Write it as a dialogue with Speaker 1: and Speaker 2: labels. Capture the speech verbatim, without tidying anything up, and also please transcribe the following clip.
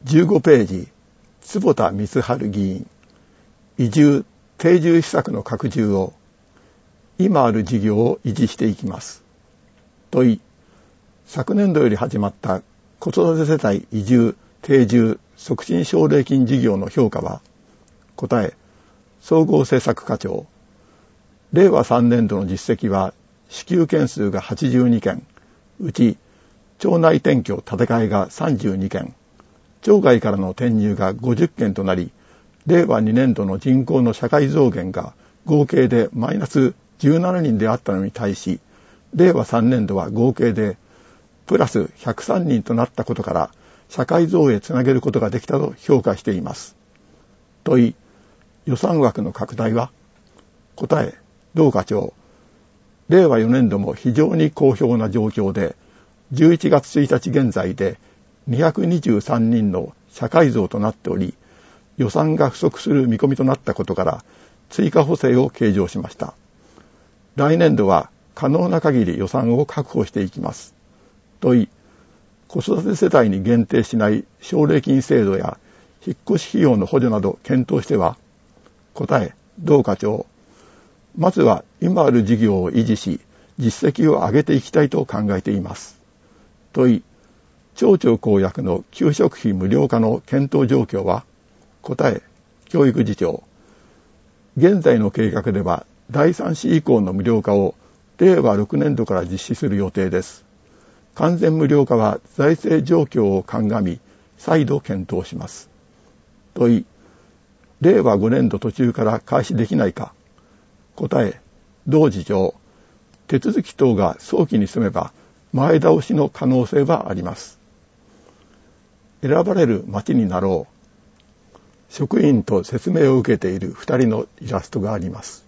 Speaker 1: じゅうごページ、坪田光晴議員、移住・定住施策の拡充を、今ある事業を維持していきます。問い、昨年度より始まった子育て世帯移住・定住促進奨励金事業の評価は、答え、総合政策課長、れいわさんねん度の実績は支給件数がはちじゅうにけん、うち町内転居建て替えがさんじゅうにけん、町外からの転入がごじゅっけんとなり、れいわにねん度の人口の社会増減が合計でマイナスじゅうななにんであったのに対し、れいわさんねん度は合計でプラスひゃくさんにんとなったことから、社会増へつなげることができたと評価しています。問い、予算枠の拡大は？答え、同課長、れいわよねん度も非常に好評な状況で、じゅういちがつついたち現在でにひゃくにじゅうさんにんの社会増となっており、予算が不足する見込みとなったことから、追加補正を計上しました。来年度は可能な限り予算を確保していきます。問い、子育て世帯に限定しない奨励金制度や引っ越し費用の補助など検討しては？答え、同課長、まずは今ある事業を維持し、実績を上げていきたいと考えています。問い、町長公約の給食費無料化の検討状況は？答え、教育次長、現在の計画ではだいさん子以降の無料化をれいわろくねん度から実施する予定です。完全無料化は財政状況を鑑み、再度検討します。問い、れいわごねん度途中から開始できないか？答え、同次長、手続き等が早期に済めば前倒しの可能性はあります。選ばれる町になろう。職員と説明を受けているふたりのイラストがあります。